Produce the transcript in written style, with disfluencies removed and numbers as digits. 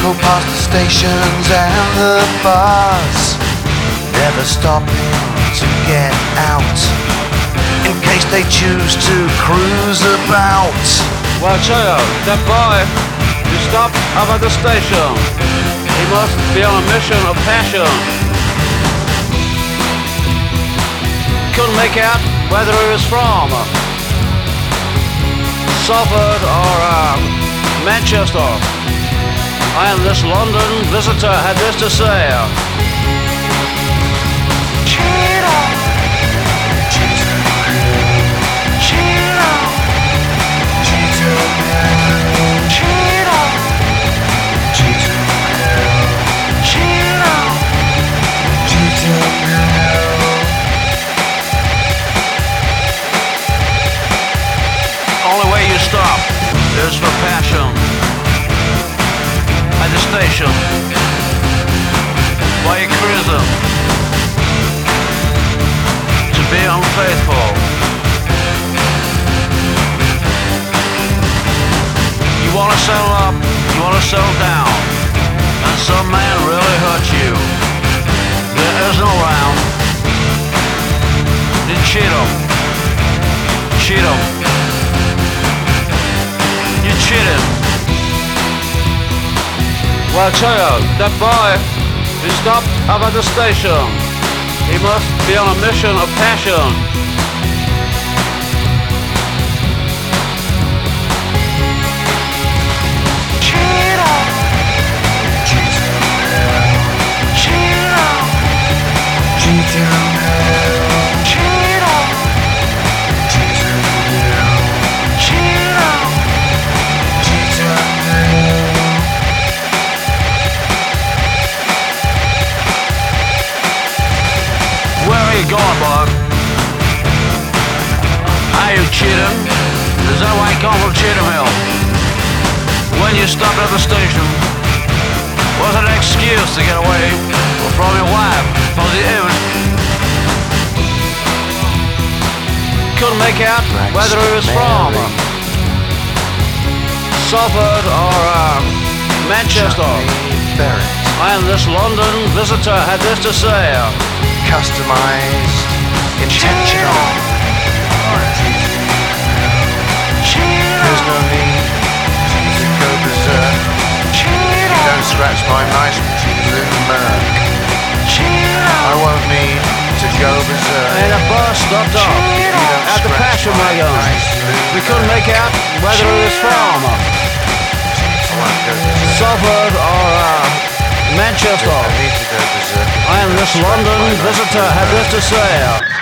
cycle past the stations and the bars, never stopping to get out, in case they choose to cruise about. Well, Cheo, that boy who stopped up at the station, he must be on a mission of passion. Couldn't make out whether he was from Salford or Manchester. And this London visitor had this to say. Only way you stop is for passion. At the station, while you're cruising, to be unfaithful. You want to settle up, you want to settle down, and some man really hurt you. There is no round. You cheat him. Cheat him. You cheat him. Well, Cheo, that boy who stopped up at the station, he must be on a mission of passion. Where are you going, Bob? Are you cheating? Is that why you come from Cheatham Hill? When you stopped at the station, was it an excuse to get away from your wife, from the inn? Couldn't make out whether he was from Salford or Manchester. And this London visitor had this to say. Customized, intentional. There's no need to go berserk. You don't scratch my nice blue Merc. I won't need to go berserk. And a bus stopped up at the passion wagon. We couldn't make out whether it was from Salford or Manchester. I need to go berserk. And this London visitor had this to say.